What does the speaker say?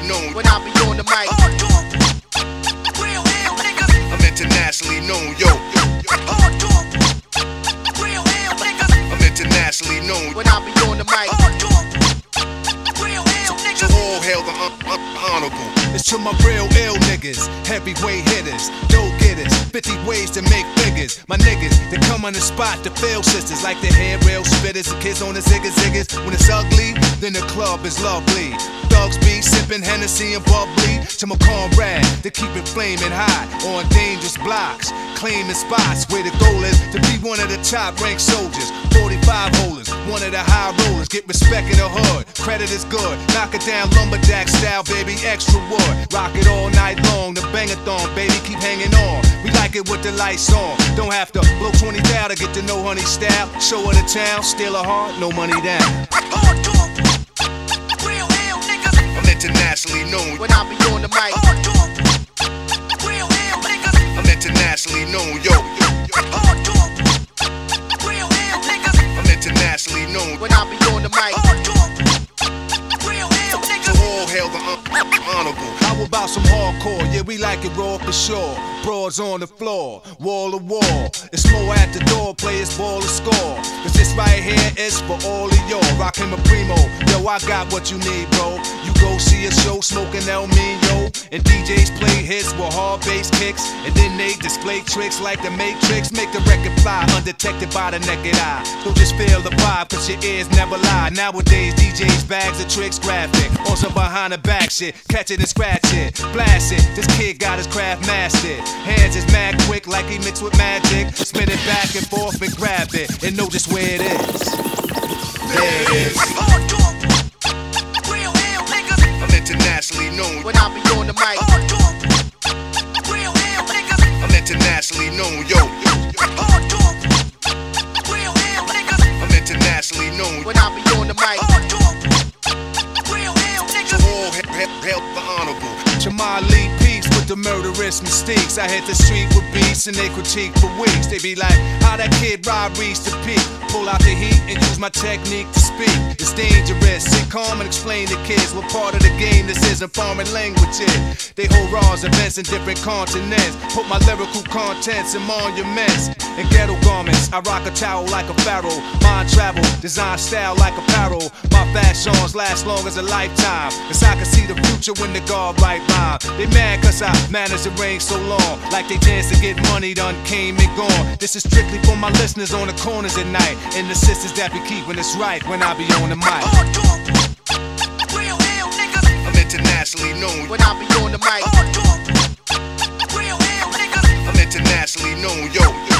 known when I be on the mic. Real ill niggas. I'm internationally known, yo. Real ill niggas. I'm internationally known when I be on the mic. Real ill niggas. So all hail the honorable. It's to my real ill niggas, heavyweight hitters, dope getters, 50 ways to make figures. My niggas, they come on the spot to fail sisters, like the head rail spitters and kids on the ziggas. When it's ugly, then the club is lovely. Thugs be sipping Hennessy and bubbly. To my comrade, they keep it flaming hot on dangerous blocks, claiming spots where the goal is to be one of the top ranked soldiers. 45 holders, one of the high rollers, get respect in the hood. Credit is good, knock it down lumberjack style, baby, extra wood. Rock it all night long, the bang-a-thon, baby, keep hanging on. We like it with the lights on. Don't have to blow 20 down to get to know honey style. Show her the town, steal her heart, no money down. Real ill niggas. I'm internationally known when I be on the mic. Real ill niggas. I'm internationally known, yo. Real ill niggas. I'm internationally known when I be on the mic. Real ill niggas. So all hail the honorable. How about some hardcore? Yeah, we like it raw for sure. Broads on the floor, wall to wall. It's more at the door, players ball to score. Cause this right here is for all of y'all. Rockin' my primo, yo, I got what you need, bro. You go see a show, smoking El Mino, and DJs play hits with hard bass kicks, and then they display tricks like the Matrix. Make the record fly, undetected by the naked eye. Don't just feel the vibe, cause your ears never lie. Nowadays, DJs bags of tricks graphic, on some behind the back shit. Catch it and scratch it, blast it. This kid got his craft mastered. Hands is mad quick like he mixed with magic. Spin it back and forth and grab it, and know just where it is. There it is. Real ill niggas. I'm internationally known when I be on the mic. Real ill niggas. I'm internationally known, yo. Real ill niggas. I'm internationally known when I be on the mic. Real ill niggas. So all hail the honorable. To my elite peeps with the murderous mistakes. I hit the street with beats and they critique for weeks. They be like, how that kid Rob reached the peak. Pull out the heat and use my technique to speak. It's dangerous, sit calm and explain to kids what part of the game this isn't foreign language is. They hold raws, events in different continents. Put my lyrical contents in monuments and ghetto garments. I rock a towel like a pharaoh. Mind travel, design style like apparel. My fashions last long as a lifetime. Cause I can see the future when the guard right rhyme. They mad cause I managed to reign so long. Like they dance to get money done came and gone. This is strictly for my listeners on the corners at night, and the sisters that be keeping us right when I be on the mic. Real ill niggas. I'm internationally known when I be on the mic. Real ill niggas. I'm internationally known, yo.